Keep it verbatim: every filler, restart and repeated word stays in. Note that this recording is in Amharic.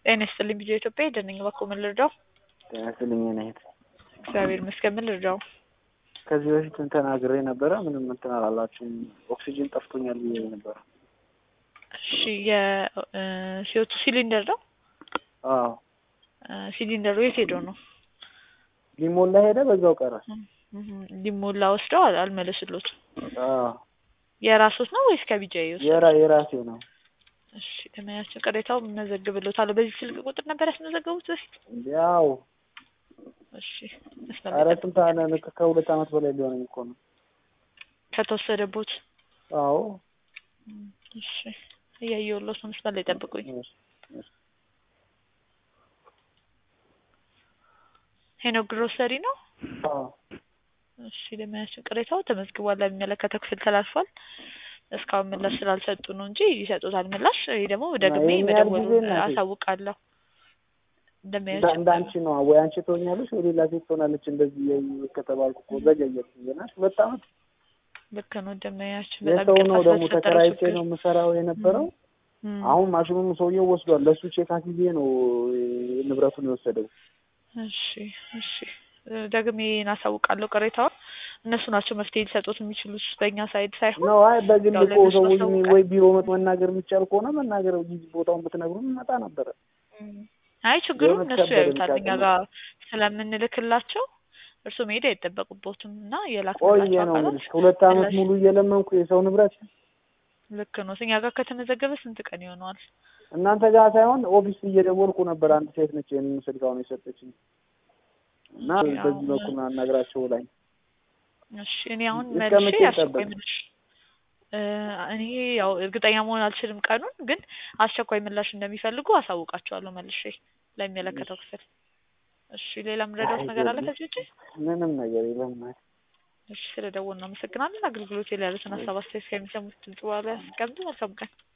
ጤና ይስጥልኝ ቪዲዮ ኢትዮጵያ ደነኝ ባኮ ምን ልርዳው? ጤና ይስጥልኝ ነህ። እግዚአብሔር ይመስገን ምን ልርዳው? ከዚህ በፊት ተናግሬ ነበር ምንም እንትን አላላችሁም። ኦክሲጅን ጠፍቶኛል ብዬ ነበር። እሺ የሲኦቱ ሲሊንደር ነው? አዎ ሲሊንደሩ የት ሄዶ ነው? ሊሞላ ሄደ በዛው ቀረ። ሊሞላ ወስደው አልመለስሉት። አዎ የራስዎት ነው ወይስ ከቢጃይ ይወስድ? የራ የራሴ ነው። እሺ ለማያቸው ቅሬታው መዘግብልዎታል። በዚህ ስልክ ቁጥር ነበር ያስመዘገቡት በፊት? ያው እሺ ኧረ ስንት አመት ከሁለት አመት በላይ ሊሆነኝ እኮ ነው ከተወሰደቦት። አዎ እሺ እያየሁልዎት ነው። መስመር ላይ ጠብቁኝ። ሄኖክ ግሮሰሪ ነው? አዎ እሺ ለማያቸው ቅሬታው ተመዝግቧል። ለሚመለከተው ክፍል ተላልፏል። እስካሁን ምላሽ ስላልሰጡ ነው እንጂ ይሰጡታል ምላሽ። ይሄ ደግሞ ደግሜ መደወሉን አሳውቃለሁ። እንደማያቸው እንዳንቺ ነው ወይ አንቺ ትሆኛለሽ ወይ ሌላ ሴት ትሆናለች እንደዚህ ከተባልኩ እኮ ዘገየት ሁለት አመት። ልክ ነው እንደማያቸው በጣም ነው ደግሞ ተከራይቼ ነው የምሰራው የነበረው። አሁን ማሽኑን ሰውዬው ወስዷል። ለሱ ቼክ አክይዜ ነው ንብረቱን የወሰደው። እሺ እሺ ደግሜ እናሳውቃለሁ። ቅሬታውን እነሱ ናቸው መፍትሄ ሊሰጡት የሚችሉት በእኛ ሳይድ ሳይሆን ነው። አይ በግል እኮ ሰውዬ ወይ ቢሮ መናገር የሚቻል ከሆነ መናገር ቦታውን ብትነግሩን መጣ ነበር። አይ ችግሩን እነሱ ያዩታል። እኛ ጋር ስለምንልክላቸው እርሱ መሄድ አይጠበቅቦትም እና የላክላቸው አካል ነው። ሁለት አመት ሙሉ እየለመንኩ የሰው ንብረት ልክ ነው። እኛ ጋር ከተመዘገበ ስንት ቀን ይሆነዋል? እናንተ ጋር ሳይሆን ኦፊስ እየደወልኩ ነበር። አንድ ሴት ነች የኔን ስልካውን የሰጠችኝ እና በዚህ በኩል አናግራቸው ላይ እሺ እኔ አሁን መልሼ አስቸኳይ ምላሽ እኔ ያው እርግጠኛ መሆን አልችልም ቀኑን፣ ግን አስቸኳይ ምላሽ እንደሚፈልጉ አሳውቃቸዋለሁ መልሼ ለሚመለከተው ክፍል። እሺ ሌላ ምረዳት ነገር አለ ከዚህ ውጪ? ምንም ነገር የለም። እሺ ስለደወልን እናመሰግናለን። አገልግሎት ላይ ያሉትን ሀሳብ አስተያየት ከሚሰሙት ድምጽ በኋላ ያስቀምጡ። መልካም ቀን።